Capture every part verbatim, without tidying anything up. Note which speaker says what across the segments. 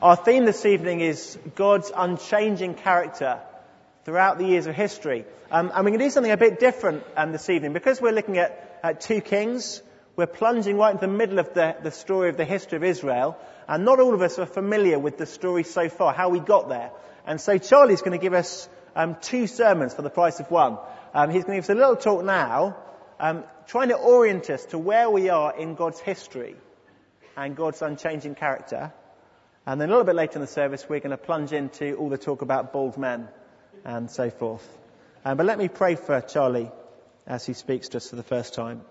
Speaker 1: Our theme this evening is God's unchanging character throughout the years of history. Um, and we're going to do something a bit different um, this evening. Because we're looking at, at two kings, we're plunging right into the middle of the, the story of the history of Israel. And not all of us are familiar with the story so far, how we got there. And so Charlie's going to give us um, two sermons for the price of one. Um, he's going to give us a little talk now, um, trying to orient us to where we are in God's history and God's unchanging character. And then a little bit later in the service, we're going to plunge into all the talk about bald men and so forth. Um, but let me pray for Charlie as he speaks to us for the first time.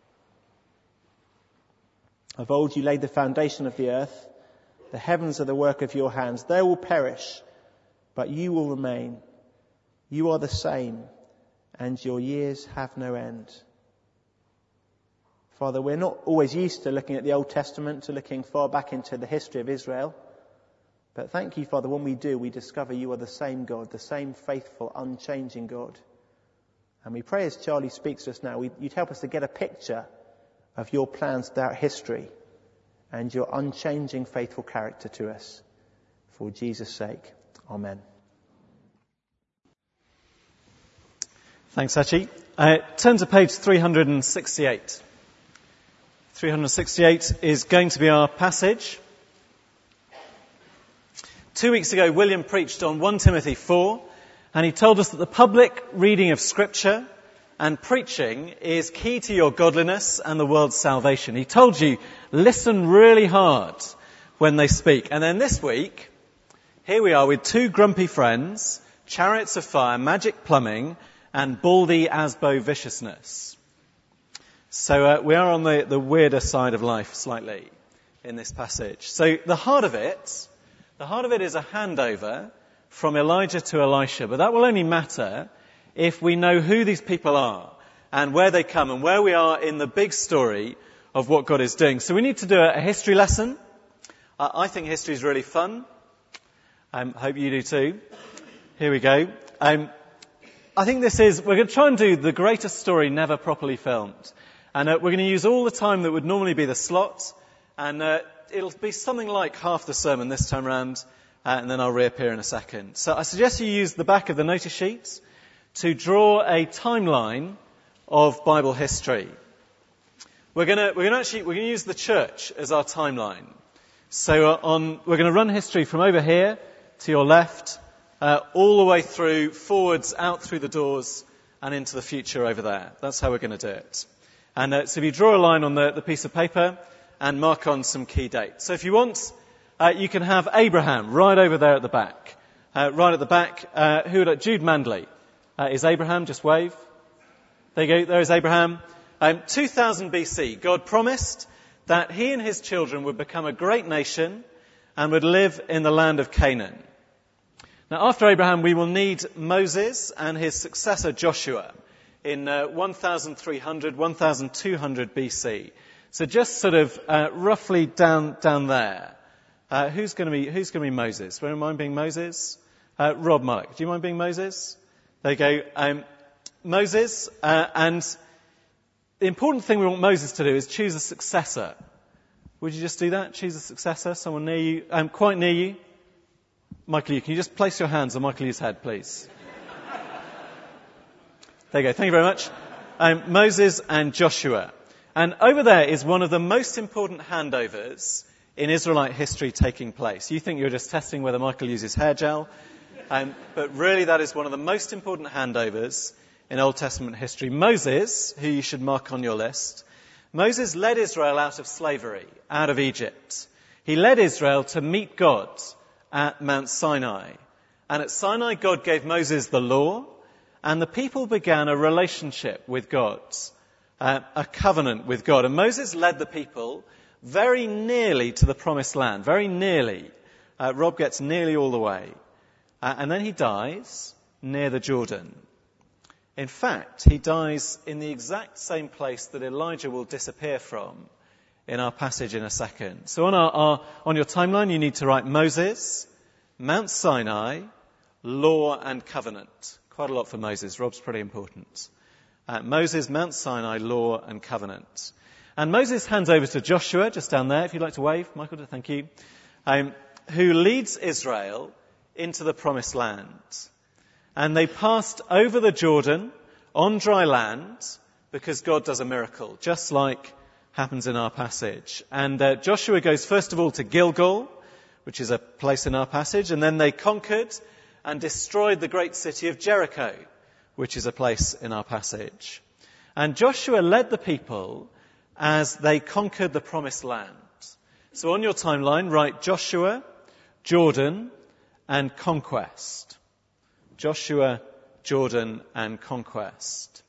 Speaker 1: Of old you laid the foundation of the earth. The heavens are the work of your hands. They will perish, but you will remain. You are the same, and your years have no end. Father, we're not always used to looking at the Old Testament, to looking far back into the history of Israel. But thank you, Father, when we do, we discover you are the same God, the same faithful, unchanging God. And we pray as Charlie speaks to us now, you'd help us to get a picture of your plans throughout history and your unchanging, faithful character to us. For Jesus' sake, amen.
Speaker 2: Thanks, Archie. Uh, turn to page three hundred sixty-eight. three hundred sixty-eight is going to be our passage. Two weeks ago, William preached on First Timothy four, and he told us that the public reading of Scripture and preaching is key to your godliness and the world's salvation. He told you, listen really hard when they speak. And then this week, here we are with two grumpy friends, Chariots of Fire, Magic Plumbing, and Baldy Asbo Viciousness. So uh, we are on the, the weirder side of life slightly in this passage. So the heart of it, the heart of it is a handover from Elijah to Elisha, but that will only matter if we know who these people are and where they come and where we are in the big story of what God is doing. So we need to do a, a history lesson. Uh, I think history is really fun. I um, hope you do too. Here we go. Um, I think this is, we're going to try and do the greatest story never properly filmed. And uh, we're going to use all the time that would normally be the slot. And uh, it'll be something like half the sermon this time around. Uh, and then I'll reappear in a second. So I suggest you use the back of the notice sheets to draw a timeline of Bible history. We're going to, we're going to actually, we're going to use the church as our timeline. So uh, on, we're going to run history from over here to your left, uh, all the way through, forwards, out through the doors, and into the future over there. That's how we're going to do it. And uh, so if you draw a line on the, the piece of paper and mark on some key dates. So if you want, uh, you can have Abraham right over there at the back. Uh, right at the back, uh, who would like, Jude Mandley. Uh, is Abraham, just wave. There you go, there is Abraham. Um, two thousand B C, God promised that he and his children would become a great nation and would live in the land of Canaan. Now after Abraham we will need Moses and his successor Joshua in uh, one thousand three hundred, one thousand two hundred B C. So just sort of uh, roughly down down there. Uh, who's going to be who's going to be Moses? Would you mind being Moses? Uh, Rob Mullock, do you mind being Moses? There you go. Um, Moses, uh, and the important thing we want Moses to do is choose a successor. Would you just do that? Choose a successor, someone near you, um, quite near you. Michael, you can you just place your hands on Michael Yu's head, please? There you go. Thank you very much. Um, Moses and Joshua. And over there is one of the most important handovers in Israelite history taking place. You think you're just testing whether Michael uses hair gel. Um, but really that is one of the most important handovers in Old Testament history. Moses, who you should mark on your list, Moses led Israel out of slavery, out of Egypt. He led Israel to meet God at Mount Sinai. And at Sinai, God gave Moses the law, and the people began a relationship with God, uh, a covenant with God. And Moses led the people very nearly to the promised land, very nearly. Uh, Rob gets nearly all the way. Uh, and then he dies near the Jordan. In fact, he dies in the exact same place that Elijah will disappear from in our passage in a second. So on, our, our, on your timeline, you need to write Moses, Mount Sinai, law and covenant. Quite a lot for Moses. Rob's pretty important. Uh, Moses, Mount Sinai, law and covenant. And Moses hands over to Joshua, just down there, if you'd like to wave. Michael, thank you. Um, who leads Israel into the promised land. And they passed over the Jordan on dry land because God does a miracle, just like happens in our passage. And uh, Joshua goes first of all to Gilgal, which is a place in our passage, and then they conquered and destroyed the great city of Jericho, which is a place in our passage. And Joshua led the people as they conquered the promised land. So on your timeline, write Joshua, Jordan, and conquest. Joshua, Jordan, and conquest.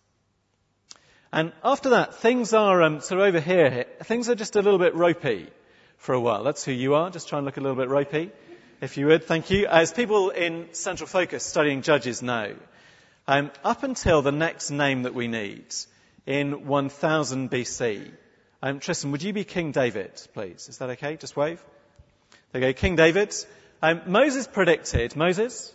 Speaker 2: And after that, things are um, sort of over here, things are just a little bit ropey for a while. That's who you are. Just try and look a little bit ropey, if you would. Thank you. As people in Central Focus studying Judges know, um, up until the next name that we need, in one thousand B C, um, Tristan, would you be King David, please? Is that okay? Just wave. There you go, King David. Um, Moses predicted, Moses?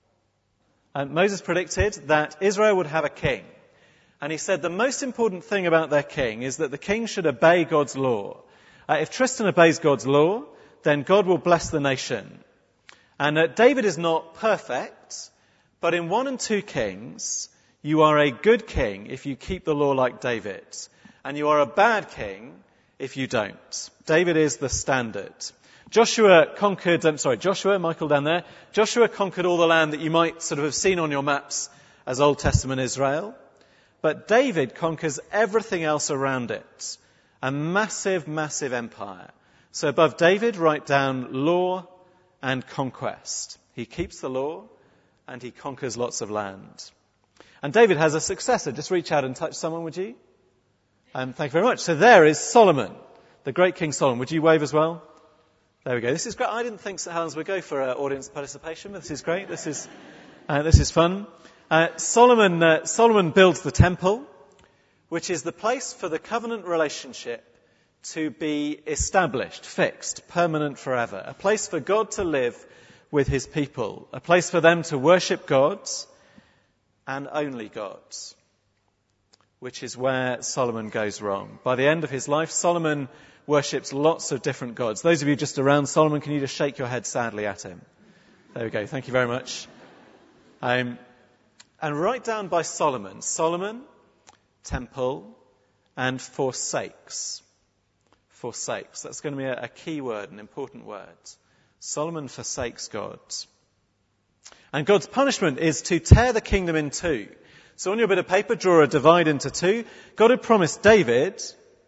Speaker 2: Um, Moses predicted that Israel would have a king. And he said the most important thing about their king is that the king should obey God's law. Uh, if Tristan obeys God's law, then God will bless the nation. And uh, David is not perfect, but in one and two Kings, you are a good king if you keep the law like David. And you are a bad king if you don't. David is the standard. Joshua conquered, I'm sorry, Joshua, Michael down there, Joshua conquered all the land that you might sort of have seen on your maps as Old Testament Israel. But David conquers everything else around it. A massive, massive empire. So above David, write down law and conquest. He keeps the law and he conquers lots of land. And David has a successor. Just reach out and touch someone, would you? Um, thank you very much. So there is Solomon, the great King Solomon. Would you wave as well? There we go. This is great. I didn't think St Helens would go for uh, audience participation, but this is great. This is uh, this is fun. Uh, Solomon, uh, Solomon builds the temple, which is the place for the covenant relationship to be established, fixed, permanent forever. A place for God to live with his people. A place for them to worship God and only God, which is where Solomon goes wrong. By the end of his life, Solomon worships lots of different gods. Those of you just around Solomon, can you just shake your head sadly at him? There we go. Thank you very much. Um, And write down by Solomon, Solomon, temple, and forsakes. Forsakes. That's going to be a, a key word, an important word. Solomon forsakes God. And God's punishment is to tear the kingdom in two. So on your bit of paper, draw a divide into two. God had promised David,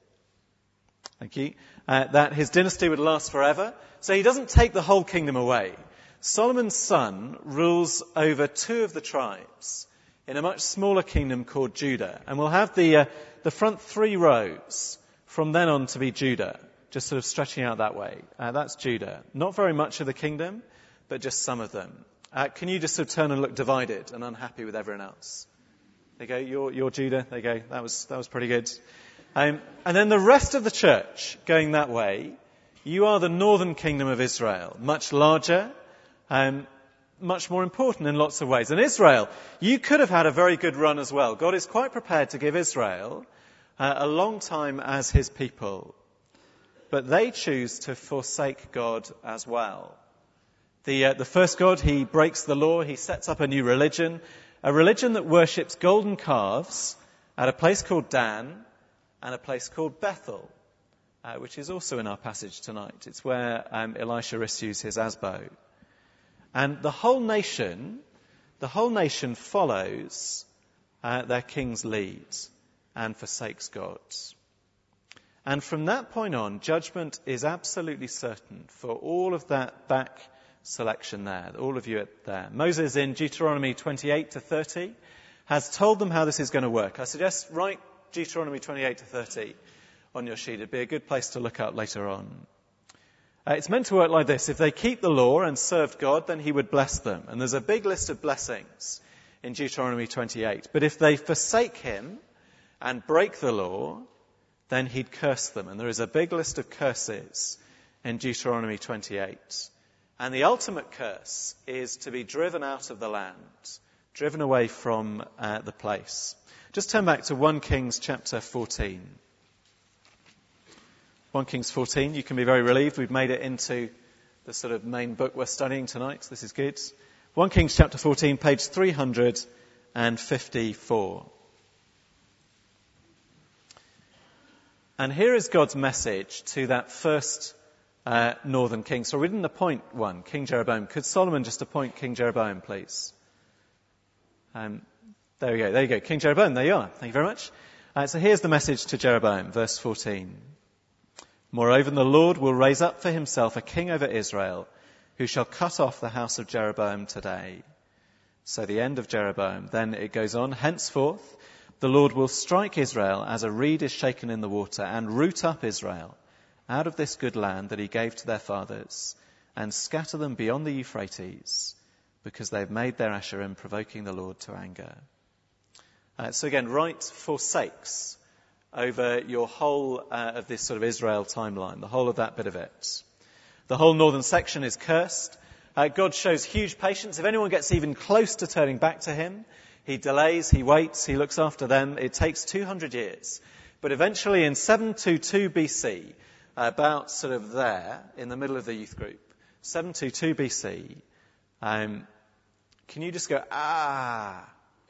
Speaker 2: thank you, uh, that his dynasty would last forever. So he doesn't take the whole kingdom away. Solomon's son rules over two of the tribes in a much smaller kingdom called Judah. And we'll have the uh, the front three rows from then on to be Judah, just sort of stretching out that way. Uh, that's Judah. Not very much of the kingdom, but just some of them. Uh, can you just sort of turn and look divided and unhappy with everyone else? There you go. You're, you're Judah. There you go. That was, that was pretty good. Um, and then the rest of the church going that way, you are the northern kingdom of Israel, much larger, Um, much more important in lots of ways. And Israel, you could have had a very good run as well. God is quite prepared to give Israel uh, a long time as his people. But they choose to forsake God as well. The, uh, the first God, he breaks the law. He sets up a new religion, a religion that worships golden calves at a place called Dan and a place called Bethel, uh, which is also in our passage tonight. It's where um, Elisha issues his asbo. And the whole nation, the whole nation follows uh, their king's lead and forsakes God. And from that point on, judgment is absolutely certain for all of that back selection there, all of you there. Moses in Deuteronomy twenty-eight to thirty has told them how this is going to work. I suggest write Deuteronomy twenty-eight to thirty on your sheet. It'd be a good place to look at later on. Uh, it's meant to work like this. If they keep the law and served God, then he would bless them. And there's a big list of blessings in Deuteronomy twenty-eight. But if they forsake him and break the law, then he'd curse them. And there is a big list of curses in Deuteronomy twenty-eight. And the ultimate curse is to be driven out of the land, driven away from uh, the place. Just turn back to First Kings chapter fourteen. First Kings fourteen, you can be very relieved we've made it into the sort of main book we're studying tonight. This is good. First Kings chapter fourteen, page three hundred fifty-four. And here is God's message to that first uh, northern king. So we didn't appoint one, King Jeroboam. Could Solomon just appoint King Jeroboam, please? Um, there we go, there you go. King Jeroboam, there you are. Thank you very much. Uh, so here's the message to Jeroboam, verse fourteen. Moreover, the Lord will raise up for himself a king over Israel, who shall cut off the house of Jeroboam today. So the end of Jeroboam. Then it goes on, henceforth, the Lord will strike Israel as a reed is shaken in the water, and root up Israel out of this good land that he gave to their fathers, and scatter them beyond the Euphrates, because they've made their Asherim, provoking the Lord to anger. Uh, so again, write forsakes over your whole uh, of this sort of Israel timeline, the whole of that bit of it. The whole northern section is cursed. Uh, God shows huge patience. If anyone gets even close to turning back to him, he delays, he waits, he looks after them. It takes two hundred years. But eventually in seven twenty-two B C, about sort of there, in the middle of the youth group, seven twenty-two B C, um, can you just go, ah?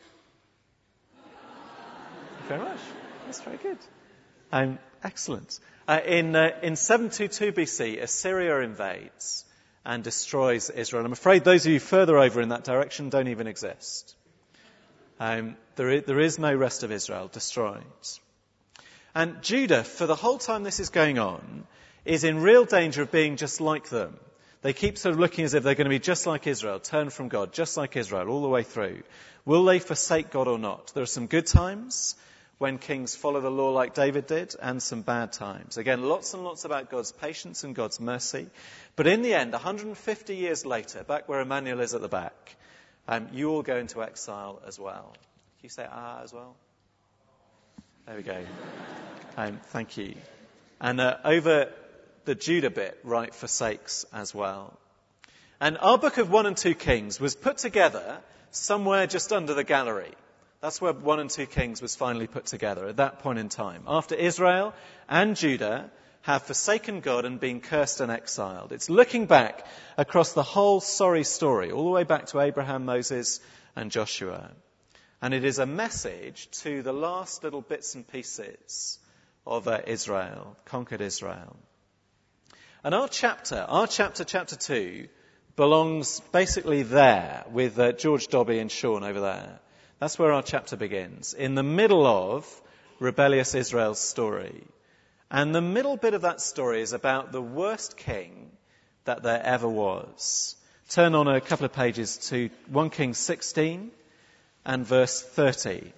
Speaker 2: Thank you very much. That's very good. Um, excellent. Uh, in, uh, in seven twenty-two B C, Assyria invades and destroys Israel. I'm afraid those of you further over in that direction don't even exist. Um, there, is, there is no rest of Israel destroyed. And Judah, for the whole time this is going on, is in real danger of being just like them. They keep sort of looking as if they're going to be just like Israel, turn from God, just like Israel, all the way through. Will they forsake God or not? There are some good times when kings follow the law like David did, and some bad times. Again, lots and lots about God's patience and God's mercy. But in the end, one hundred fifty years later, back where Emmanuel is at the back, um, you all go into exile as well. Can you say ah as well? There we go. Um, thank you. And uh, over the Judah bit, write forsakes as well. And our book of one and two Kings was put together somewhere just under the gallery. That's where one and two Kings was finally put together at that point in time. After Israel and Judah have forsaken God and been cursed and exiled. It's looking back across the whole sorry story, all the way back to Abraham, Moses and Joshua. And it is a message to the last little bits and pieces of uh, Israel, conquered Israel. And our chapter, our chapter, chapter two, belongs basically there with uh, George Dobby and Sean over there. That's where our chapter begins, in the middle of rebellious Israel's story. And the middle bit of that story is about the worst king that there ever was. Turn on a couple of pages to First Kings sixteen and verse thirty.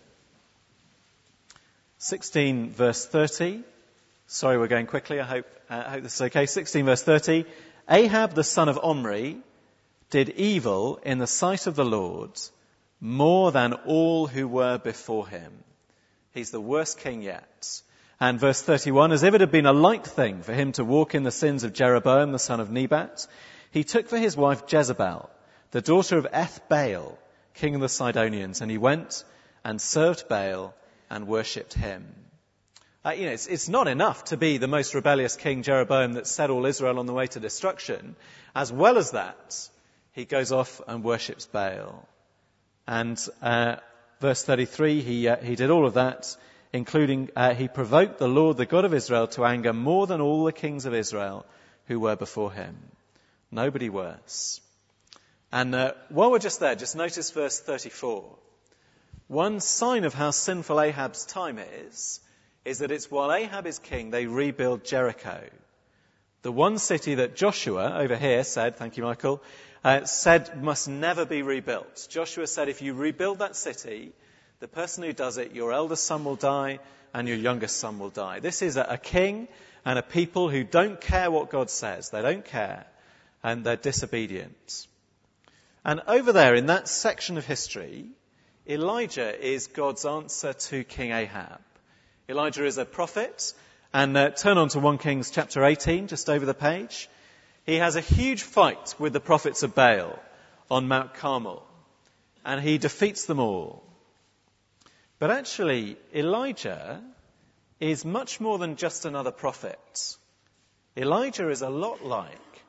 Speaker 2: sixteen verse thirty. Sorry, we're going quickly. I hope, uh, I hope this is okay. sixteen verse thirty. Ahab the son of Omri did evil in the sight of the Lord more than all who were before him. He's the worst king yet. And verse thirty-one, as if it had been a light thing for him to walk in the sins of Jeroboam, the son of Nebat, he took for his wife Jezebel, the daughter of Ethbaal, king of the Sidonians, and he went and served Baal and worshipped him. Uh, you know, it's, it's not enough to be the most rebellious king, Jeroboam, that set all Israel on the way to destruction. As well as that, he goes off and worships Baal. And uh, verse thirty-three, he uh, he did all of that, including uh, he provoked the Lord, the God of Israel, to anger more than all the kings of Israel who were before him. Nobody worse. And uh, while we're just there, just notice verse thirty-four. One sign of how sinful Ahab's time is, is that it's while Ahab is king, they rebuild Jericho. The one city that Joshua, over here, said, thank you, Michael, uh, said must never be rebuilt. Joshua said, if you rebuild that city, the person who does it, your eldest son will die and your youngest son will die. This is a, a king and a people who don't care what God says. They don't care, and they're disobedient. And over there in that section of history, Elijah is God's answer to King Ahab. Elijah is a prophet, and uh, turn on to First Kings chapter eighteen, just over the page. He has a huge fight with the prophets of Baal on Mount Carmel, and he defeats them all. But actually, Elijah is much more than just another prophet. Elijah is a lot like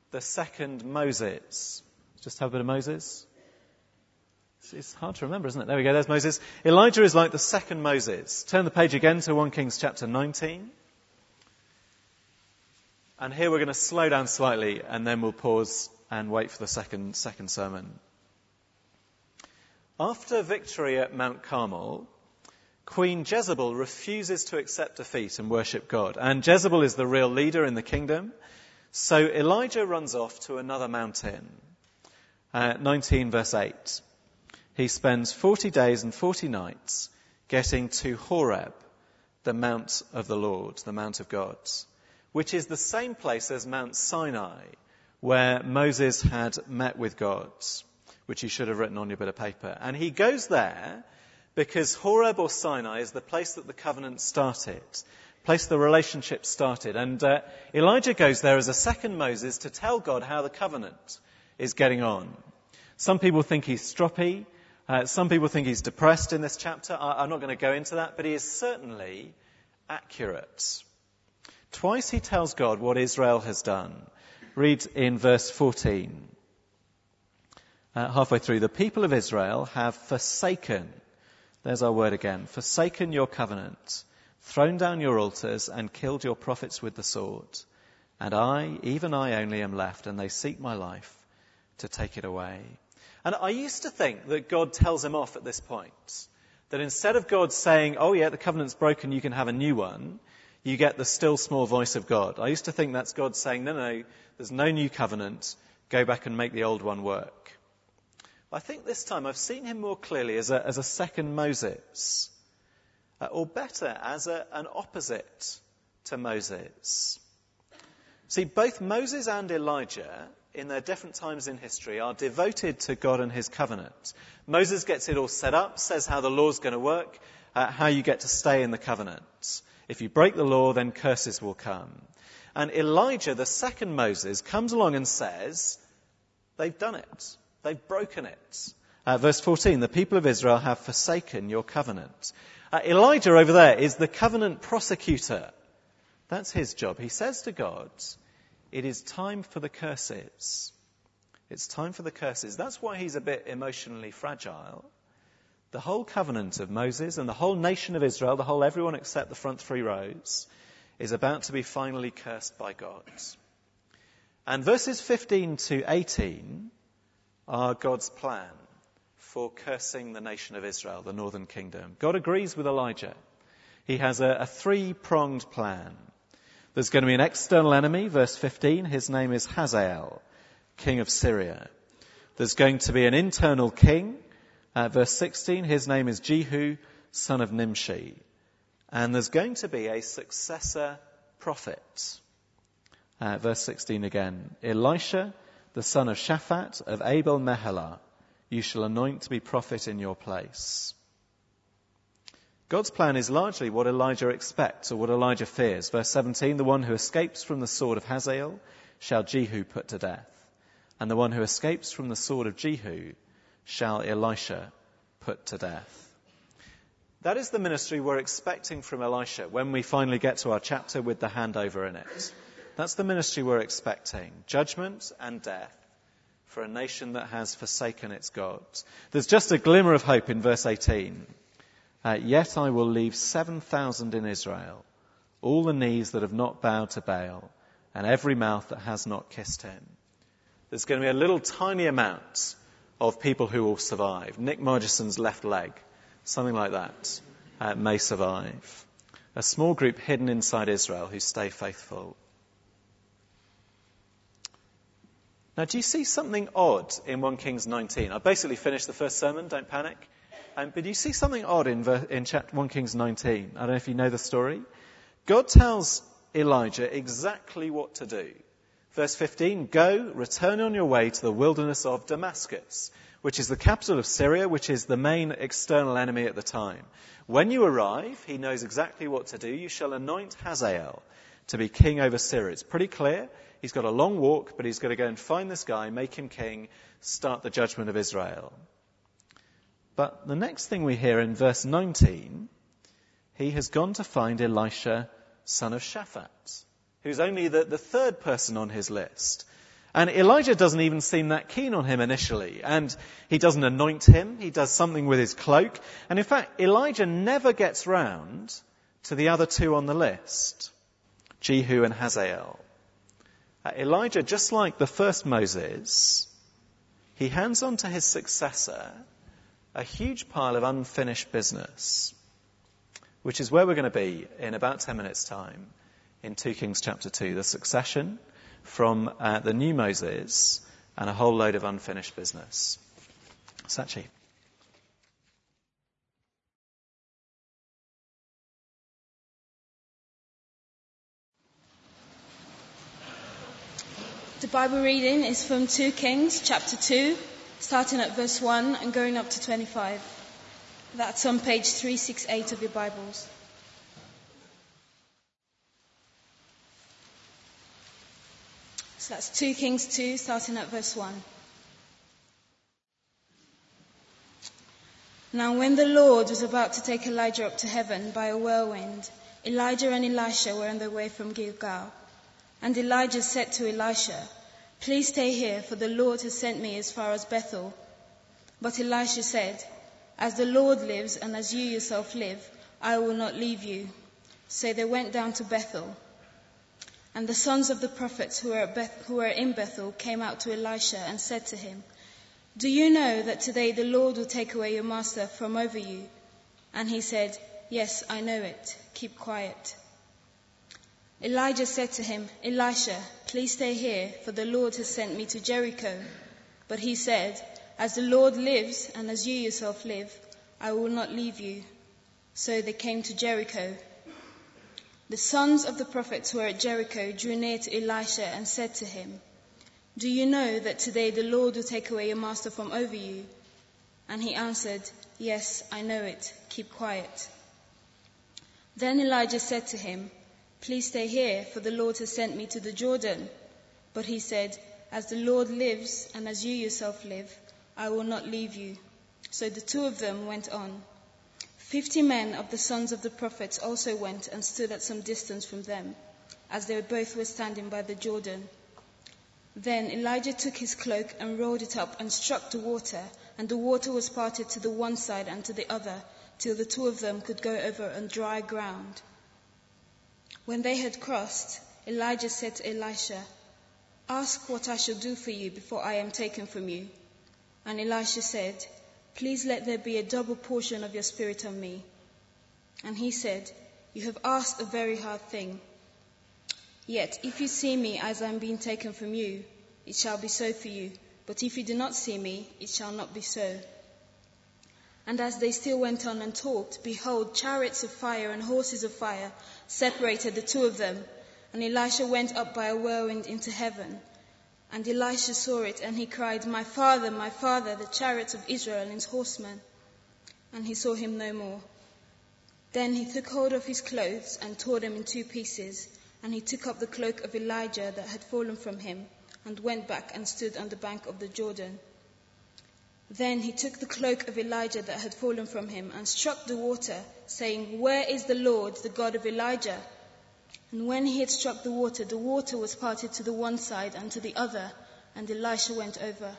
Speaker 2: the second Moses? Just have a bit of Moses. It's hard to remember, isn't it? There we go, there's Moses. Elijah is like the second Moses. Turn the page again to First Kings chapter nineteen. And here we're going to slow down slightly and then we'll pause and wait for the second, second sermon. After victory at Mount Carmel, Queen Jezebel refuses to accept defeat and worship God. And Jezebel is the real leader in the kingdom. So Elijah runs off to another mountain. Uh, nineteen verse eight. He spends forty days and forty nights getting to Horeb, the mount of the Lord, the mount of God, which is the same place as Mount Sinai, where Moses had met with God, which you should have written on your bit of paper. And he goes there because Horeb or Sinai is the place that the covenant started, place the relationship started. And uh, Elijah goes there as a second Moses to tell God how the covenant is getting on. Some people think he's stroppy. Uh, some people think he's depressed in this chapter. I, I'm not going to go into that, but he is certainly accurate. Twice he tells God what Israel has done. Read in verse fourteen. Uh, halfway through, the people of Israel have forsaken, there's our word again, forsaken your covenant, thrown down your altars and killed your prophets with the sword. And I, even I only am left, and they seek my life to take it away. And I used to think that God tells him off at this point. That instead of God saying, oh yeah, the covenant's broken, you can have a new one, you get the still small voice of God. I used to think that's God saying, no, no, there's no new covenant, go back and make the old one work. But I think this time I've seen him more clearly as a, as a second Moses. Uh, or better, as a, an opposite to Moses. See, both Moses and Elijah, in their different times in history, are devoted to God and his covenant. Moses gets it all set up, says how the law's going to work, uh, how you get to stay in the covenant. If you break the law, then curses will come. And Elijah, the second Moses, comes along and says, they've done it. They've broken it. Uh, verse fourteen, the people of Israel have forsaken your covenant. Uh, Elijah over there is the covenant prosecutor. That's his job. He says to God, it is time for the curses. It's time for the curses. That's why he's a bit emotionally fragile. The whole covenant of Moses and the whole nation of Israel, the whole everyone except the front three rows, is about to be finally cursed by God. And verses fifteen to eighteen are God's plan for cursing the nation of Israel, the northern kingdom. God agrees with Elijah. He has a, a three-pronged plan. There's going to be an external enemy, verse fifteen. His name is Hazael, king of Syria. There's going to be an internal king, uh, verse sixteen. His name is Jehu, son of Nimshi. And there's going to be a successor prophet. Uh, verse sixteen again. Elisha, the son of Shaphat of Abel Meholah, you shall anoint to be prophet in your place. God's plan is largely what Elijah expects or what Elijah fears. Verse seventeen, the one who escapes from the sword of Hazael shall Jehu put to death. And the one who escapes from the sword of Jehu shall Elisha put to death. That is the ministry we're expecting from Elisha when we finally get to our chapter with the handover in it. That's the ministry we're expecting. Judgment and death for a nation that has forsaken its gods. There's just a glimmer of hope in verse eighteen. Uh, Yet I will leave seven thousand in Israel, all the knees that have not bowed to Baal, and every mouth that has not kissed him. There's going to be a little tiny amount of people who will survive. Nick Margison's left leg, something like that, uh, may survive. A small group hidden inside Israel who stay faithful. Now, do you see something odd in First Kings nineteen? I basically finished the first sermon, don't panic. Um, but do you see something odd in, in chapter First Kings nineteen? I don't know if you know the story. God tells Elijah exactly what to do. Verse fifteen, go, return on your way to the wilderness of Damascus, which is the capital of Syria, which is the main external enemy at the time. When you arrive, he knows exactly what to do. You shall anoint Hazael to be king over Syria. It's pretty clear. He's got a long walk, but he's got to go and find this guy, make him king, start the judgment of Israel. But the next thing we hear in verse nineteen, he has gone to find Elisha, son of Shaphat, who's only the, the third person on his list. And Elijah doesn't even seem that keen on him initially. And he doesn't anoint him. He does something with his cloak. And in fact, Elijah never gets round to the other two on the list, Jehu and Hazael. Uh, Elijah, just like the first Moses, he hands on to his successor a huge pile of unfinished business, which is where we're going to be in about ten minutes' time in two Kings chapter two, the succession from uh, the new Moses and a whole load of unfinished business. Sachi.
Speaker 3: The Bible reading is from two Kings chapter two, starting at verse one and going up to twenty-five. That's on page three sixty-eight of your Bibles. So that's two Kings two, starting at verse one. Now when the Lord was about to take Elijah up to heaven by a whirlwind, Elijah and Elisha were on their way from Gilgal. And Elijah said to Elisha, "Please stay here, for the Lord has sent me as far as Bethel." But Elisha said, "As the Lord lives and as you yourself live, I will not leave you." So they went down to Bethel. And the sons of the prophets who were, at Beth- who were in Bethel came out to Elisha and said to him, "Do you know that today the Lord will take away your master from over you?" And he said, "Yes, I know it. Keep quiet." Elijah said to him, "Elisha, please stay here, for the Lord has sent me to Jericho." But he said, "As the Lord lives and as you yourself live, I will not leave you." So they came to Jericho. The sons of the prophets who were at Jericho drew near to Elisha and said to him, "Do you know that today the Lord will take away your master from over you?" And he answered, "Yes, I know it. Keep quiet." Then Elijah said to him, "Please stay here, for the Lord has sent me to the Jordan." But he said, "As the Lord lives and as you yourself live, I will not leave you." So the two of them went on. Fifty men of the sons of the prophets also went and stood at some distance from them, as they both were standing by the Jordan. Then Elijah took his cloak and rolled it up and struck the water, and the water was parted to the one side and to the other, till the two of them could go over on dry ground. When they had crossed, Elijah said to Elisha, "Ask what I shall do for you before I am taken from you." And Elisha said, "Please let there be a double portion of your spirit on me." And he said, "You have asked a very hard thing. Yet if you see me as I am being taken from you, it shall be so for you. But if you do not see me, it shall not be so." And as they still went on and talked, behold, chariots of fire and horses of fire separated the two of them. And Elisha went up by a whirlwind into heaven. And Elisha saw it, and he cried, "My father, my father, the chariots of Israel and his horsemen." And he saw him no more. Then he took hold of his clothes and tore them in two pieces. And he took up the cloak of Elijah that had fallen from him, and went back and stood on the bank of the Jordan. Then he took the cloak of Elijah that had fallen from him and struck the water, saying, "Where is the Lord, the God of Elijah?" And when he had struck the water, the water was parted to the one side and to the other, and Elisha went over.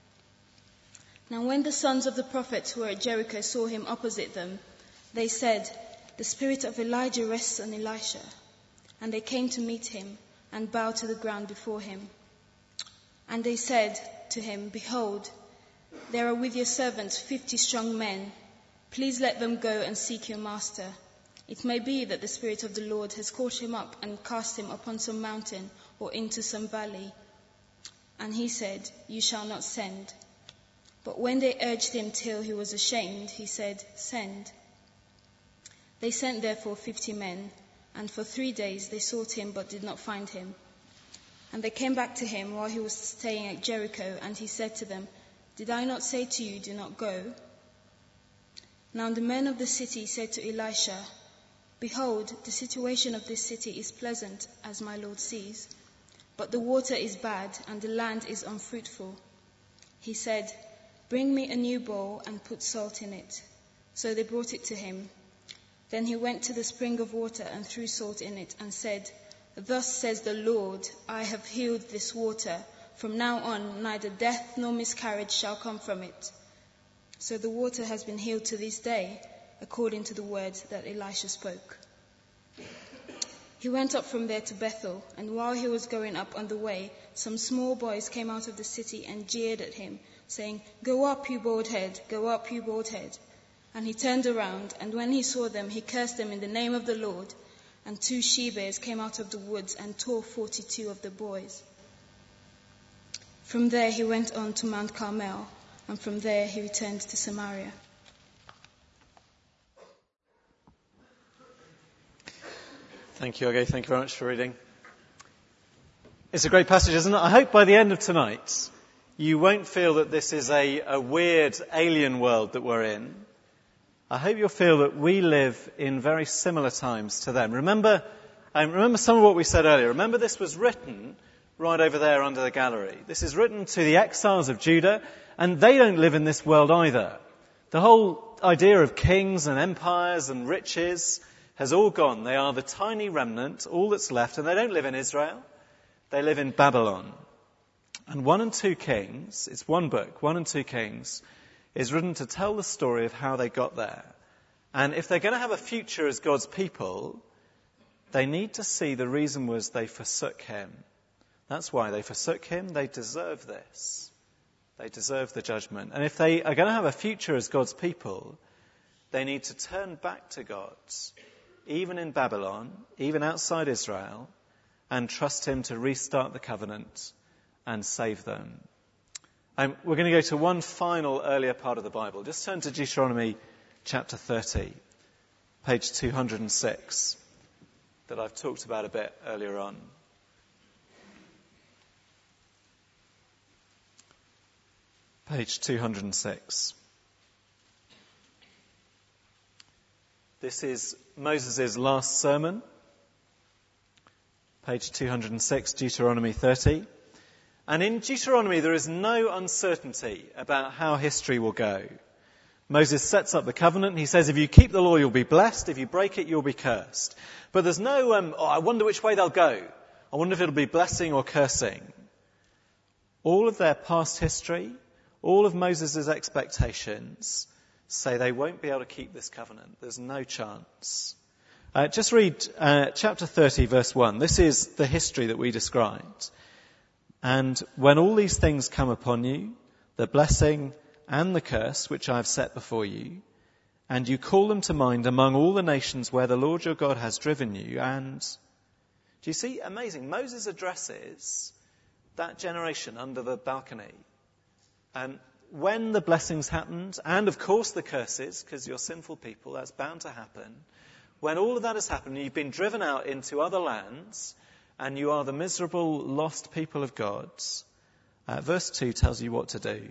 Speaker 3: Now when the sons of the prophets who were at Jericho saw him opposite them, they said, "The spirit of Elijah rests on Elisha." And they came to meet him and bowed to the ground before him. And they said to him, "Behold, there are with your servants fifty strong men. Please let them go and seek your master. It may be that the Spirit of the Lord has caught him up and cast him upon some mountain or into some valley." And he said, "You shall not send." But when they urged him till he was ashamed, he said, "Send." They sent therefore fifty men, and for three days they sought him but did not find him. And they came back to him while he was staying at Jericho, and he said to them, "Did I not say to you, do not go?" Now the men of the city said to Elisha, "Behold, the situation of this city is pleasant, as my Lord sees, but the water is bad and the land is unfruitful." He said, "Bring me a new bowl and put salt in it." So they brought it to him. Then he went to the spring of water and threw salt in it and said, "Thus says the Lord, I have healed this water, from now on neither death nor miscarriage shall come from it. So the water has been healed to this day, according to the word that Elisha spoke. He went up from there to Bethel, and while he was going up on the way, some small boys came out of the city and jeered at him, saying, "Go up, you bald head, go up, you bald head." And he turned around, and when he saw them, he cursed them in the name of the Lord. And two she-bears came out of the woods and tore forty-two of the boys. From there he went on to Mount Carmel, and from there he returned to Samaria.
Speaker 2: Thank you, Oge. Thank you very much for reading. It's a great passage, isn't it? I hope by the end of tonight you won't feel that this is a, a weird alien world that we're in. I hope you'll feel that we live in very similar times to them. Remember, um, remember some of what we said earlier. Remember this was written right over there under the gallery. This is written to the exiles of Judah, and they don't live in this world either. The whole idea of kings and empires and riches has all gone. They are the tiny remnant, all that's left, and they don't live in Israel. They live in Babylon. And One and Two Kings, it's one book, One and Two Kings, is written to tell the story of how they got there. And if they're going to have a future as God's people, they need to see the reason was they forsook him. That's why they forsook him. They deserve this. They deserve the judgment. And if they are going to have a future as God's people, they need to turn back to God, even in Babylon, even outside Israel, and trust him to restart the covenant and save them. Um, we're going to go to one final earlier part of the Bible. Just turn to Deuteronomy chapter thirty, page two hundred six, that I've talked about a bit earlier on. Page two hundred six. This is Moses' last sermon. Page two hundred six, Deuteronomy thirty. And in Deuteronomy there is no uncertainty about how history will go. Moses sets up the covenant. He says if you keep the law you'll be blessed. If you break it you'll be cursed. But there's no, um, oh, I wonder which way they'll go. I wonder if it'll be blessing or cursing. All of their past history, all of Moses' expectations say they won't be able to keep this covenant. There's no chance. Uh, just read uh, chapter thirty, verse one. This is the history that we described. And when all these things come upon you, the blessing and the curse which I have set before you, and you call them to mind among all the nations where the Lord your God has driven you, and... Do you see? Amazing. Moses addresses that generation under the balcony. And when the blessings happened, and of course the curses, because you're sinful people, that's bound to happen. When all of that has happened, you've been driven out into other lands, and you are the miserable, lost people of God. Uh, verse two tells you what to do.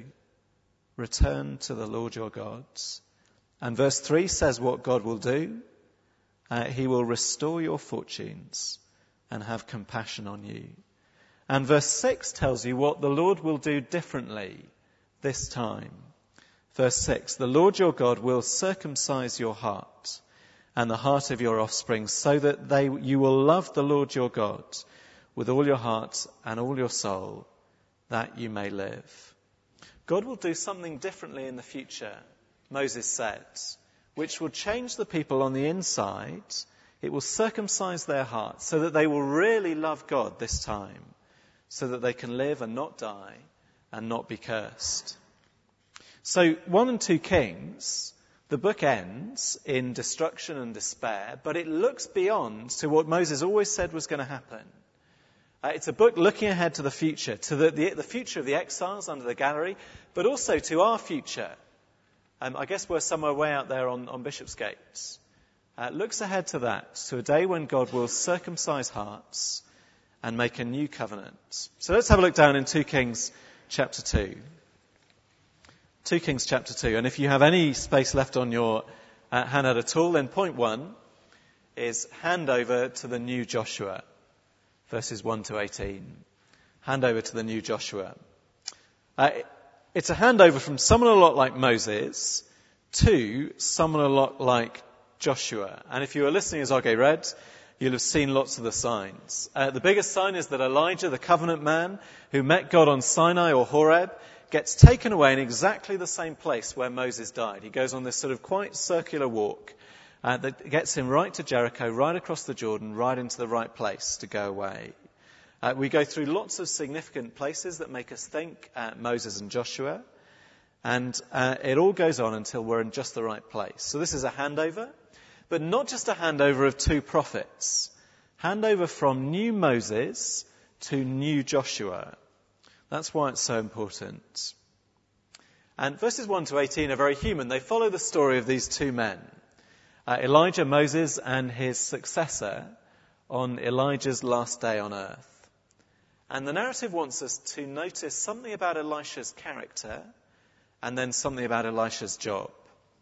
Speaker 2: Return to the Lord your God. And verse three says what God will do. Uh, he will restore your fortunes and have compassion on you. And verse six tells you what the Lord will do differently this time. Verse six, the Lord your God will circumcise your heart and the heart of your offspring, so that they you will love the Lord your God with all your heart and all your soul, that you may live. God will do something differently in the future, Moses said, which will change the people on the inside. It will circumcise their hearts so that they will really love God this time, so that they can live and not die and not be cursed. So, one and two Kings, the book ends in destruction and despair, but it looks beyond to what Moses always said was going to happen. Uh, it's a book looking ahead to the future, to the, the, the future of the exiles under the gallery, but also to our future. Um, I guess we're somewhere way out there on, on Bishopsgate. Uh, looks ahead to that, to a day when God will circumcise hearts and make a new covenant. So let's have a look down in two Kings chapter two. two Kings chapter two. And if you have any space left on your uh, handout at all, then point one is hand over to the new Joshua, verses one to eighteen. Hand over to the new Joshua. Uh, it's a handover from someone a lot like Moses to someone a lot like Joshua. And if you were listening as Oge read, you'll have seen lots of the signs. Uh, the biggest sign is that Elijah, the covenant man who met God on Sinai or Horeb, gets taken away in exactly the same place where Moses died. He goes on this sort of quite circular walk uh, that gets him right to Jericho, right across the Jordan, right into the right place to go away. Uh, we go through lots of significant places that make us think uh, Moses and Joshua. And uh, it all goes on until we're in just the right place. So this is a handover, but not just a handover of two prophets. Handover from new Moses to new Joshua. That's why it's so important. And verses one to eighteen are very human. They follow the story of these two men, uh, Elijah, Moses, and his successor on Elijah's last day on earth. And the narrative wants us to notice something about Elisha's character and then something about Elisha's job.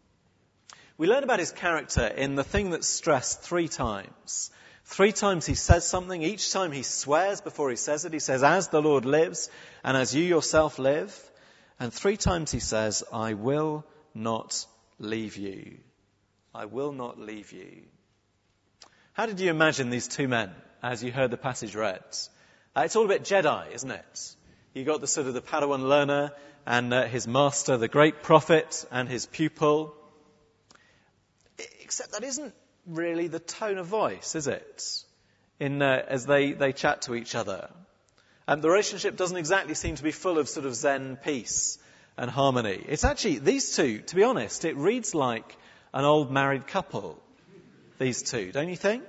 Speaker 2: We learn about his character in the thing that's stressed three times. Three times he says something. Each time he swears before he says it. He says, as the Lord lives and as you yourself live. And three times he says, I will not leave you. I will not leave you. How did you imagine these two men as you heard the passage read? Uh, it's all a bit Jedi, isn't it? You got the sort of the Padawan learner and uh, his master, the great prophet and his pupil. Except that isn't really the tone of voice, is it? In uh, as they, they chat to each other. And the relationship doesn't exactly seem to be full of sort of Zen peace and harmony. It's actually, these two, to be honest, it reads like an old married couple, these two, don't you think?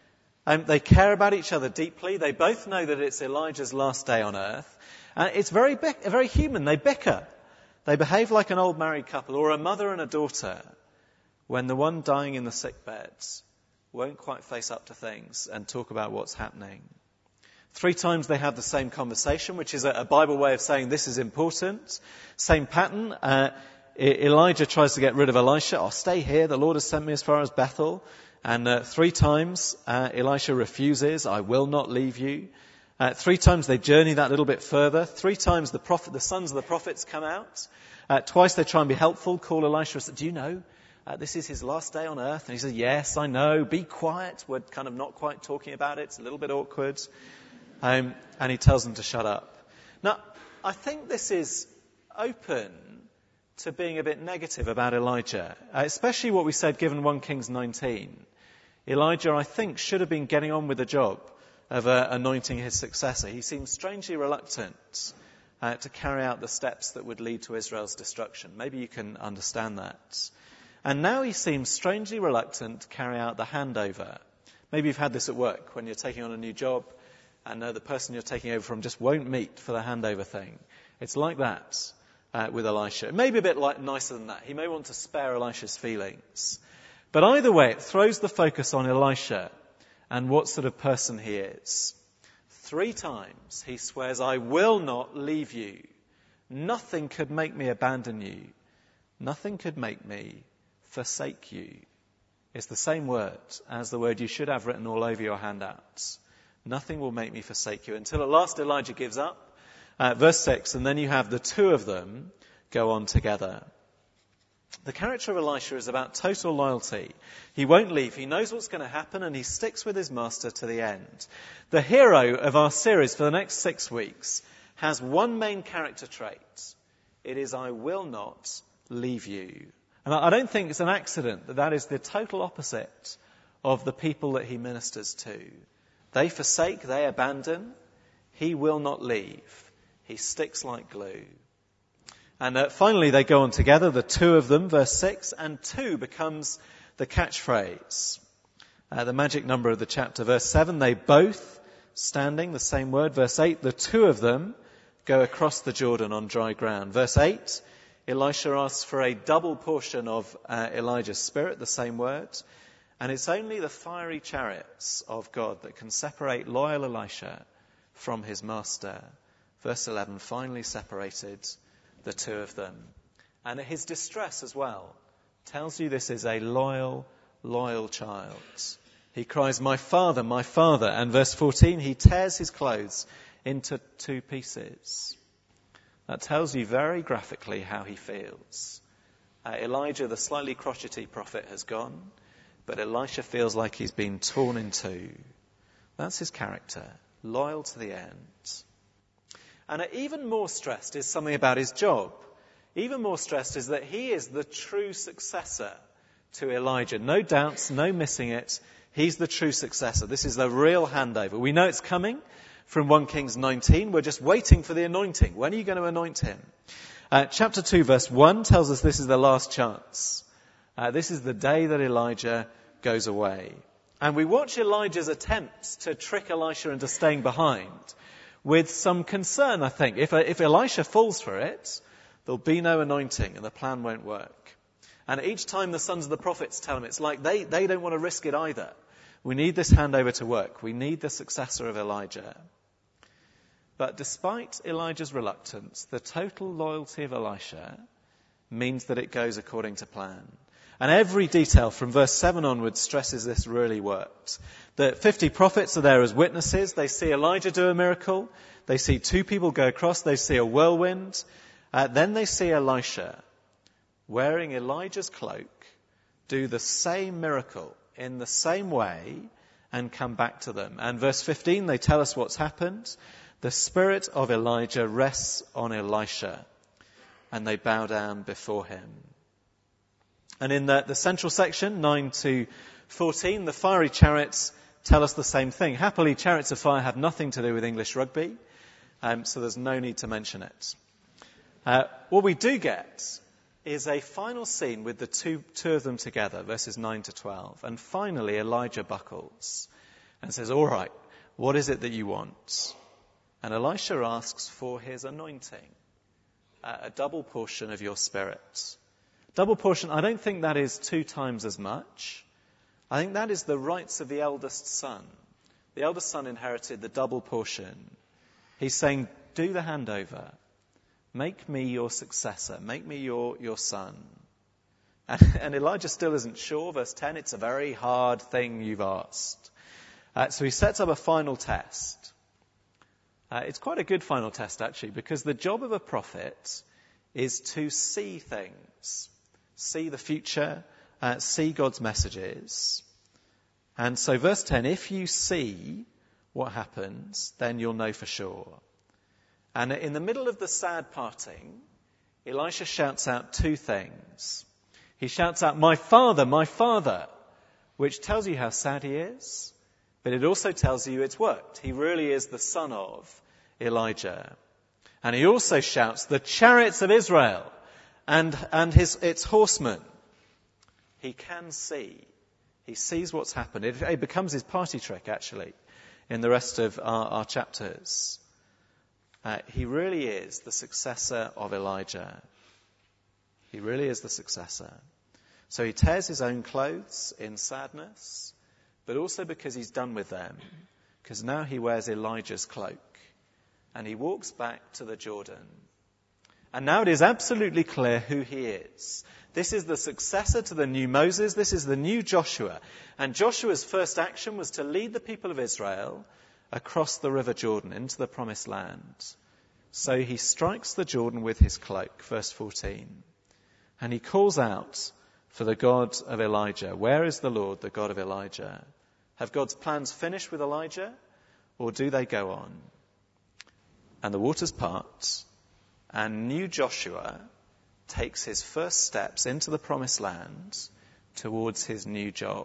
Speaker 2: Um, they care about each other deeply. They both know that it's Elijah's last day on earth. And it's very, bick- very human. They bicker. They behave like an old married couple or a mother and a daughter when the one dying in the sick bed won't quite face up to things and talk about what's happening. Three times they have the same conversation, which is a, a Bible way of saying this is important. Same pattern. Uh, Elijah tries to get rid of Elisha. I'll stay here. The Lord has sent me as far as Bethel. And uh, three times uh, Elisha refuses. I will not leave you. Uh, three times they journey that little bit further. Three times the prophet, the sons of the prophets come out. Uh, twice they try and be helpful. Call Elisha and say, do you know, uh, this is his last day on earth? And he says, yes, I know. Be quiet. We're kind of not quite talking about it. It's a little bit awkward. Um, and he tells them to shut up. Now, I think this is open to being a bit negative about Elijah, uh, especially what we said given First Kings nineteen. Elijah, I think, should have been getting on with the job of uh, anointing his successor. He seems strangely reluctant uh, to carry out the steps that would lead to Israel's destruction. Maybe you can understand that. And now he seems strangely reluctant to carry out the handover. Maybe you've had this at work when you're taking on a new job and uh, the person you're taking over from just won't meet for the handover thing. It's like that uh, with Elisha. Maybe a bit like, nicer than that. He may want to spare Elisha's feelings. But either way, it throws the focus on Elisha and what sort of person he is. Three times he swears, I will not leave you. Nothing could make me abandon you. Nothing could make me forsake you. It's the same word as the word you should have written all over your handouts. Nothing will make me forsake you. Until at last Elijah gives up. Uh, verse six, and then you have the two of them go on together. The character of Elisha is about total loyalty. He won't leave. He knows what's going to happen and he sticks with his master to the end. The hero of our series for the next six weeks has one main character trait. It is, I will not leave you. And I don't think it's an accident that that is the total opposite of the people that he ministers to. They forsake, they abandon. He will not leave. He sticks like glue. And uh, finally they go on together, the two of them, verse six, and two becomes the catchphrase. Uh, the magic number of the chapter, verse seven, they both standing, the same word. Verse eight, the two of them go across the Jordan on dry ground. Verse eight, Elisha asks for a double portion of uh, Elijah's spirit, the same word. And it's only the fiery chariots of God that can separate loyal Elisha from his master. Verse eleven, finally separated the two of them. And his distress as well tells you this is a loyal, loyal child. He cries, my father, my father. And verse fourteen, he tears his clothes into two pieces. That tells you very graphically how he feels. Uh, Elijah, the slightly crotchety prophet, has gone. but Elisha feels like he's been torn in two. That's his character, loyal to the end. And even more stressed is something about his job. Even more stressed is that he is the true successor to Elijah. No doubts, no missing it. He's the true successor. This is the real handover. We know it's coming from First Kings nineteen. We're just waiting for the anointing. When are you going to anoint him? Uh, chapter two, verse one tells us this is the last chance. Uh, this is the day that Elijah goes away. And we watch Elijah's attempts to trick Elisha into staying behind with some concern, I think. If, if Elisha falls for it, there'll be no anointing and the plan won't work. And each time the sons of the prophets tell him, it's like they, they don't want to risk it either. We need this handover to work. We need the successor of Elijah. But despite Elijah's reluctance, the total loyalty of Elisha means that it goes according to plan. And every detail from verse seven onwards stresses this really worked. The fifty prophets are there as witnesses. They see Elijah do a miracle. They see two people go across. They see a whirlwind. Uh, then they see Elisha, wearing Elijah's cloak, do the same miracle in the same way and come back to them. And verse fifteen, they tell us what's happened. The spirit of Elijah rests on Elisha, and they bow down before him. And in the, the central section, nine to fourteen, the fiery chariots tell us the same thing. Happily, chariots of fire have nothing to do with English rugby, um, so there's no need to mention it. Uh, what we do get is a final scene with the two, two of them together, verses nine to twelve. And finally, Elijah buckles and says, all right, what is it that you want? And Elisha asks for his anointing, uh, a double portion of your spirit. Double portion, I don't think that is two times as much. I think that is the rights of the eldest son. The eldest son inherited the double portion. He's saying, do the handover. Make me your successor. Make me your, your son. And, and Elijah still isn't sure. Verse ten, it's a very hard thing you've asked. Uh, so he sets up a final test. Uh, it's quite a good final test, actually, because the job of a prophet is to see things. See the future, uh, see God's messages. And so verse ten, if you see what happens, then you'll know for sure. And in the middle of the sad parting, Elisha shouts out two things. He shouts out, my father, my father, which tells you how sad he is, but it also tells you it's worked. He really is the son of Elijah. And he also shouts, the chariots of Israel and, and his, its horsemen. He can see. He sees what's happened. It, it becomes his party trick, actually, in the rest of our, our chapters. Uh, he really is the successor of Elijah. He really is the successor. So he tears his own clothes in sadness, but also because he's done with them, because now he wears Elijah's cloak, and he walks back to the Jordan. And now it is absolutely clear who he is. This is the successor to the new Moses. This is the new Joshua. And Joshua's first action was to lead the people of Israel across the river Jordan into the promised land. So he strikes the Jordan with his cloak, verse fourteen. And he calls out for the God of Elijah. Where is the Lord, the God of Elijah? Have God's plans finished with Elijah, or do they go on? And the waters part, and new Joshua takes his first steps into the promised land towards his new job.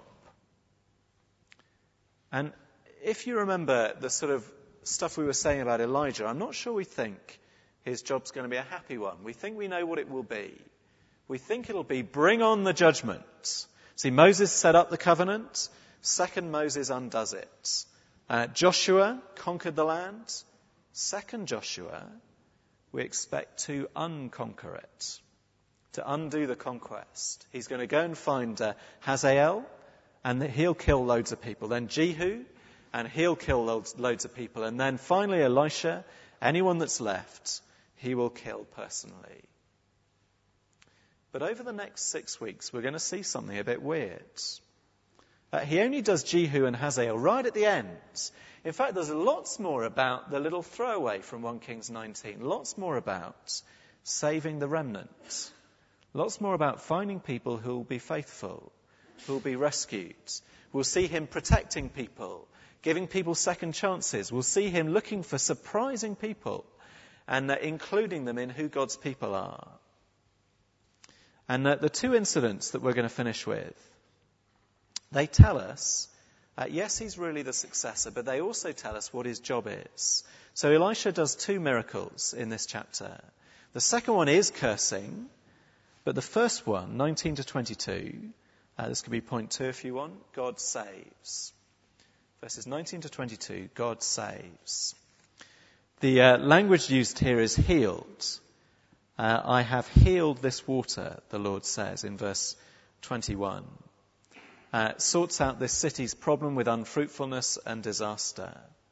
Speaker 2: And if you remember the sort of stuff we were saying about Elijah, I'm not sure we think his job's going to be a happy one. We think we know what it will be. We think it'll be bring on the judgment. See, Moses set up the covenant. Second Moses undoes it. Uh, Joshua conquered the land. Second Joshua, we expect to unconquer it, to undo the conquest. He's going to go and find uh, Hazael, and he'll kill loads of people. Then Jehu, and he'll kill loads, loads of people. And then finally Elisha, anyone that's left, he will kill personally. But over the next six weeks, we're going to see something a bit weird. Uh, he only does Jehu and Hazael right at the end. In fact, there's lots more about the little throwaway from First Kings nineteen. Lots more about saving the remnant. Lots more about finding people who will be faithful. who will be rescued. We'll see him protecting people, giving people second chances. We'll see him looking for surprising people and uh, including them in who God's people are. And uh, the two incidents that we're going to finish with, they tell us, uh, yes, he's really the successor, but they also tell us what his job is. So Elisha does two miracles in this chapter. The second one is cursing, but the first one, nineteen to twenty-two, uh, this could be point two if you want, God saves. Verses nineteen to twenty-two, God saves. The uh, language used here is healed. Uh, I have healed this water, the Lord says in verse twenty-one. Uh, sorts out this city's problem with unfruitfulness and disaster.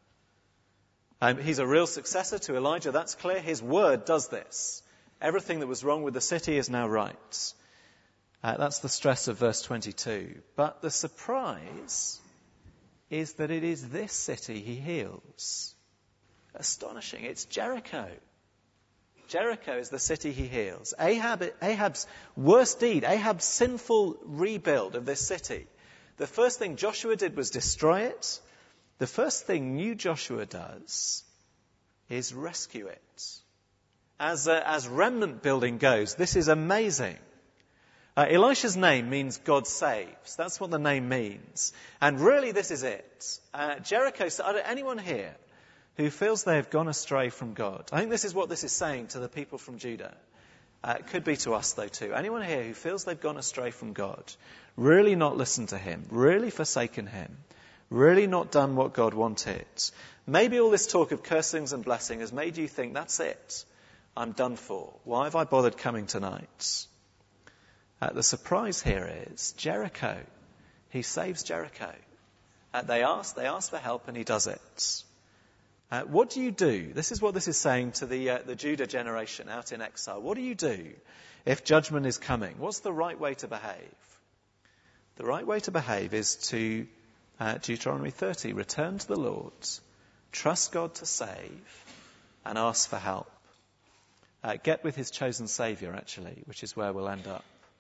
Speaker 2: Um, he's a real successor to Elijah, that's clear. His word does this. Everything that was wrong with the city is now right. Uh, that's the stress of verse twenty-two. But the surprise is that it is this city he heals. Astonishing. It's Jericho. Jericho is the city he heals. Ahab, Ahab's worst deed, Ahab's sinful rebuild of this city. The first thing Joshua did was destroy it. The first thing new Joshua does is rescue it. As, uh, as remnant building goes, this is amazing. Uh, Elisha's name means God saves. That's what the name means. And really this is it. Uh, Jericho, so anyone here who feels they have gone astray from God, I think this is what this is saying to the people from Judah. Uh, it could be to us though too. Anyone here who feels they've gone astray from God, really not listened to him, really forsaken him, really not done what God wanted. Maybe all this talk of cursings and blessing has made you think, that's it. I'm done for. Why have I bothered coming tonight? Uh, the surprise here is Jericho. He saves Jericho. Uh, they ask, they ask for help and he does it. Uh, what do you do? This is what this is saying to the, uh, the Judah generation out in exile. What do you do if judgment is coming? What's the right way to behave? The right way to behave is to Uh, Deuteronomy thirty, return to the Lord, trust God to save, and ask for help. Uh, get with his chosen Saviour, actually, which is where we'll end up.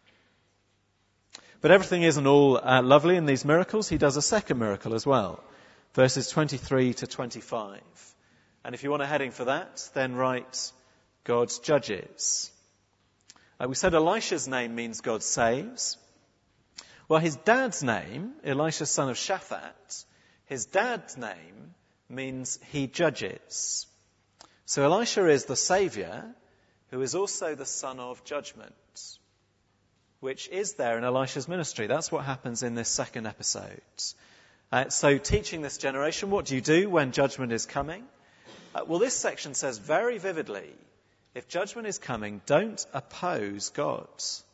Speaker 2: But everything isn't all uh, lovely in these miracles. He does a second miracle as well, verses twenty-three to twenty-five. And if you want a heading for that, then write God's judges. Uh, we said Elisha's name means God saves. Well, his dad's name, Elisha, son of Shaphat, his dad's name means he judges. So Elisha is the saviour who is also the son of judgment, which is there in Elisha's ministry. That's what happens in this second episode. Uh, so teaching this generation, what do you do when judgment is coming? Uh, well, this section says very vividly, if judgment is coming, don't oppose God.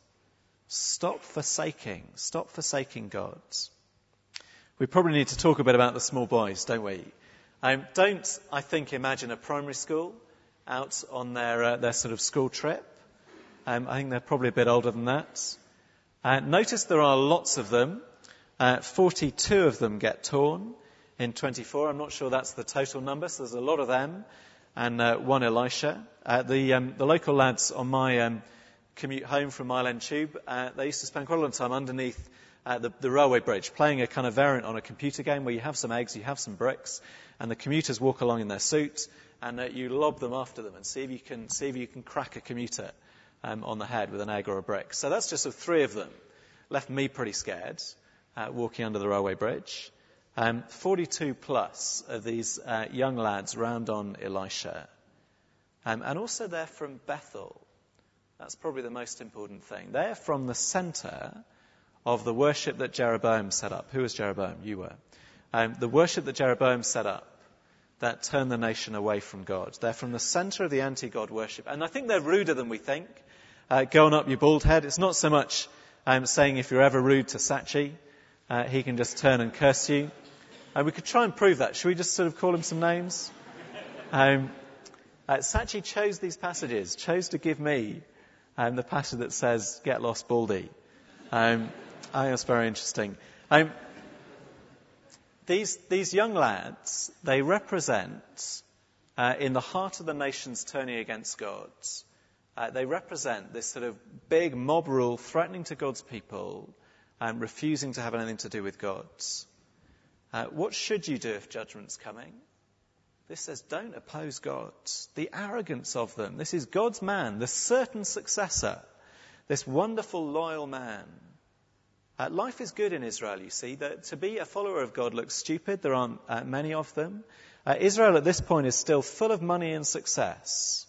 Speaker 2: Stop forsaking. Stop forsaking God. We probably need to talk a bit about the small boys, don't we? Um, don't, I think, imagine a primary school out on their uh, their sort of school trip. Um, I think they're probably a bit older than that. Uh, notice there are lots of them. Uh, forty-two of them get torn in twenty-four. I'm not sure that's the total number, so there's a lot of them. And uh, one Elisha. Uh, the um, the local lads on my um, commute home from Mile End Tube, uh, they used to spend quite a long time underneath uh, the, the railway bridge playing a kind of variant on a computer game where you have some eggs, you have some bricks, and the commuters walk along in their suits, and uh, you lob them after them and see if you can see if you can crack a commuter um, on the head with an egg or a brick. So that's just sort of three of them. Left me pretty scared, uh, walking under the railway bridge. Um, forty-two plus of these uh, young lads round on Elisha. Um, and also they're from Bethel. That's probably the most important thing. They're from the centre of the worship that Jeroboam set up. Who was Jeroboam? You were. Um, the worship that Jeroboam set up that turned the nation away from God. They're from the centre of the anti-God worship. And I think they're ruder than we think. Uh, going up your bald head. It's not so much um, saying if you're ever rude to Sachi, uh, he can just turn and curse you. And we could try and prove that. Should we just sort of call him some names? Um, uh, Sachi chose these passages, chose to give me um, the passage that says, get lost, Baldy. Um, I think that's very interesting. Um, these, these young lads, they represent, uh, in the heart of the nations turning against God, uh, they represent this sort of big mob rule threatening to God's people, and refusing to have anything to do with God. Uh, what should you do if judgment's coming? This says, don't oppose God. The arrogance of them. This is God's man, the certain successor, this wonderful, loyal man. Uh, life is good in Israel, you see. That to be a follower of God looks stupid. There aren't uh, many of them. Uh, Israel at this point is still full of money and success,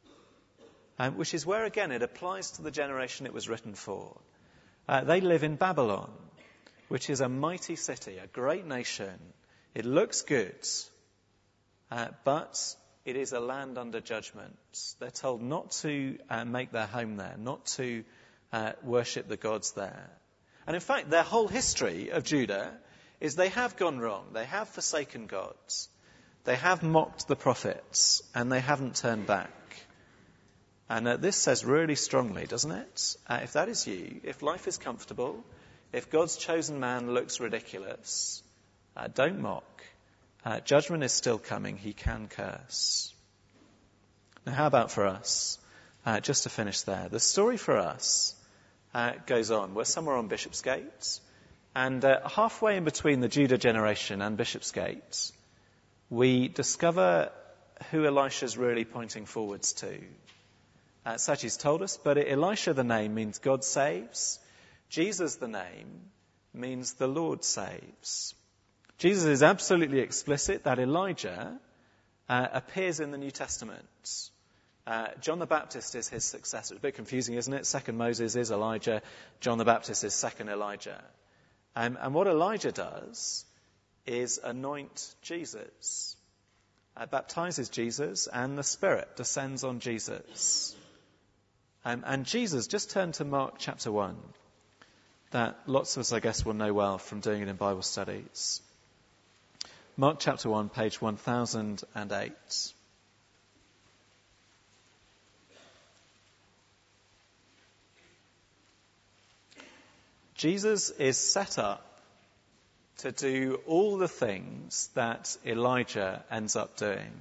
Speaker 2: um, which is where, again, it applies to the generation it was written for. Uh, they live in Babylon, which is a mighty city, a great nation. It looks good, uh, but it is a land under judgment. They're told not to uh, make their home there, not to uh, worship the gods there. And in fact, their whole history of Judah is they have gone wrong. They have forsaken God. They have mocked the prophets, and they haven't turned back. And uh, this says really strongly, doesn't it? Uh, if that is you, if life is comfortable, if God's chosen man looks ridiculous, uh, don't mock. Uh, judgment is still coming. He can curse. Now, how about for us? Uh, just to finish there, the story for us uh, goes on. We're somewhere on Bishopsgate, and uh, halfway in between the Judah generation and Bishopsgate, we discover who Elisha's really pointing forwards to. Uh, Sachi's told us, but Elisha, the name, means God saves. Jesus, the name, means the Lord saves. Jesus is absolutely explicit that Elijah uh, appears in the New Testament. Uh, John the Baptist is his successor. It's a bit confusing, isn't it? Second Moses is Elijah. John the Baptist is second Elijah. Um, and what Elijah does is anoint Jesus, uh, baptizes Jesus, and the Spirit descends on Jesus. Um, and Jesus, just turn to Mark chapter one. That lots of us, I guess, will know well from doing it in Bible studies. Mark chapter one, page one thousand eight. Jesus is set up to do all the things that Elijah ends up doing.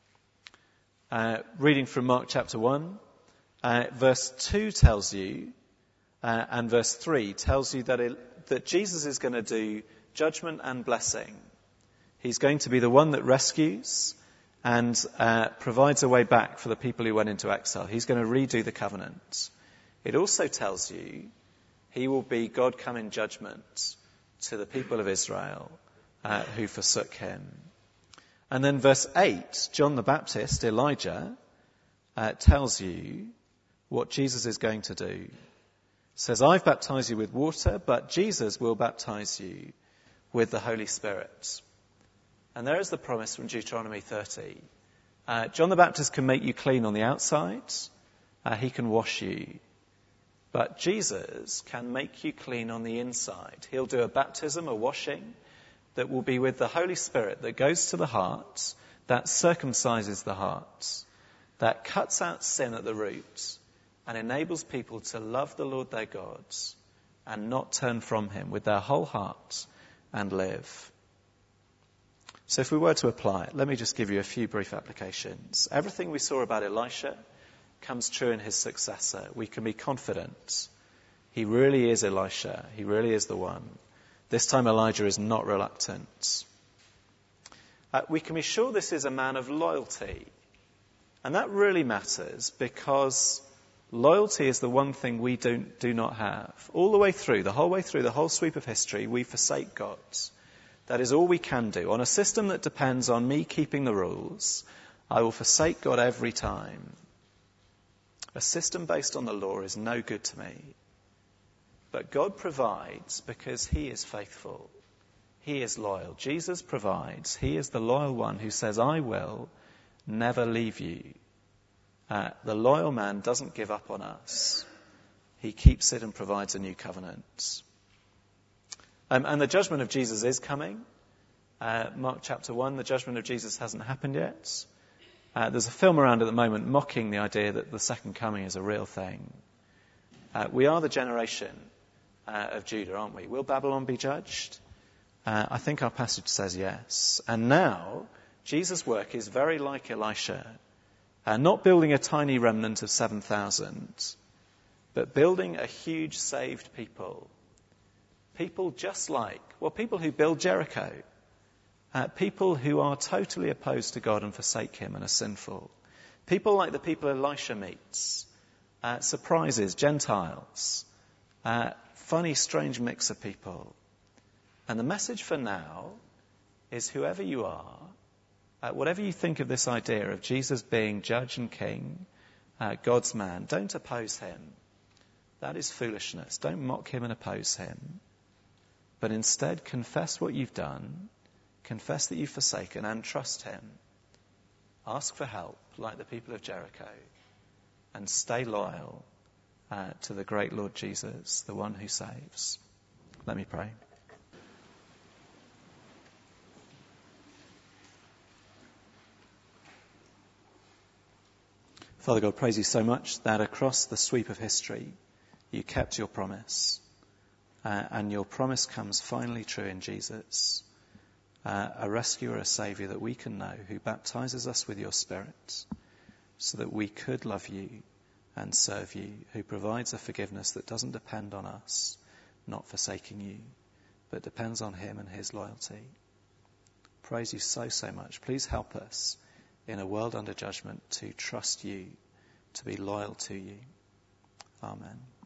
Speaker 2: Uh, reading from Mark chapter one, uh, verse two tells you, uh, and verse three tells you that, it, that Jesus is going to do judgment and blessing. He's going to be the one that rescues and uh, provides a way back for the people who went into exile. He's going to redo the covenant. It also tells you he will be God come in judgment to the people of Israel uh, who forsook him. And then verse eight, John the Baptist, Elijah, uh, tells you what Jesus is going to do. It says, I've baptized you with water, but Jesus will baptize you with the Holy Spirit. And there is the promise from Deuteronomy thirty. Uh, John the Baptist can make you clean on the outside. Uh, he can wash you. But Jesus can make you clean on the inside. He'll do a baptism, a washing, that will be with the Holy Spirit that goes to the heart, that circumcises the heart, that cuts out sin at the root, and enables people to love the Lord their God and not turn from him with their whole heart and live. So if we were to apply it, let me just give you a few brief applications. Everything we saw about Elisha comes true in his successor. We can be confident. He really is Elisha. He really is the one. This time Elijah is not reluctant. Uh, we can be sure this is a man of loyalty. And that really matters because loyalty is the one thing we don't, do not have. All the way through, the whole way through, the whole sweep of history, we forsake God. That is all we can do. On a system that depends on me keeping the rules, I will forsake God every time. A system based on the law is no good to me. But God provides because he is faithful. He is loyal. Jesus provides. He is the loyal one who says, I will never leave you. Uh, the loyal man doesn't give up on us. He keeps it and provides a new covenant. Um, and the judgment of Jesus is coming. Uh, Mark chapter one, the judgment of Jesus hasn't happened yet. Uh, there's a film around at the moment mocking the idea that the second coming is a real thing. Uh, we are the generation uh, of Judah, aren't we? Will Babylon be judged? Uh, I think our passage says yes. And now, Jesus' work is very like Elisha. Uh, not building a tiny remnant of seven thousand, but building a huge saved people People just like, well, people who build Jericho, uh, people who are totally opposed to God and forsake him and are sinful. People like the people Elisha meets, uh, surprises, Gentiles, uh, funny, strange mix of people. And the message for now is whoever you are, uh, whatever you think of this idea of Jesus being judge and king, uh, God's man, don't oppose him. That is foolishness. Don't mock him and oppose him. But instead confess what you've done, confess that you've forsaken, and trust him. Ask for help, like the people of Jericho, and stay loyal uh, to the great Lord Jesus, the one who saves. Let me pray. Father God, praise you so much that across the sweep of history, you kept your promise. Uh, and your promise comes finally true in Jesus, uh, a rescuer, a saviour that we can know, who baptizes us with your Spirit so that we could love you and serve you, who provides a forgiveness that doesn't depend on us not forsaking you, but depends on him and his loyalty. Praise you so, so much. Please help us in a world under judgment to trust you, to be loyal to you. Amen.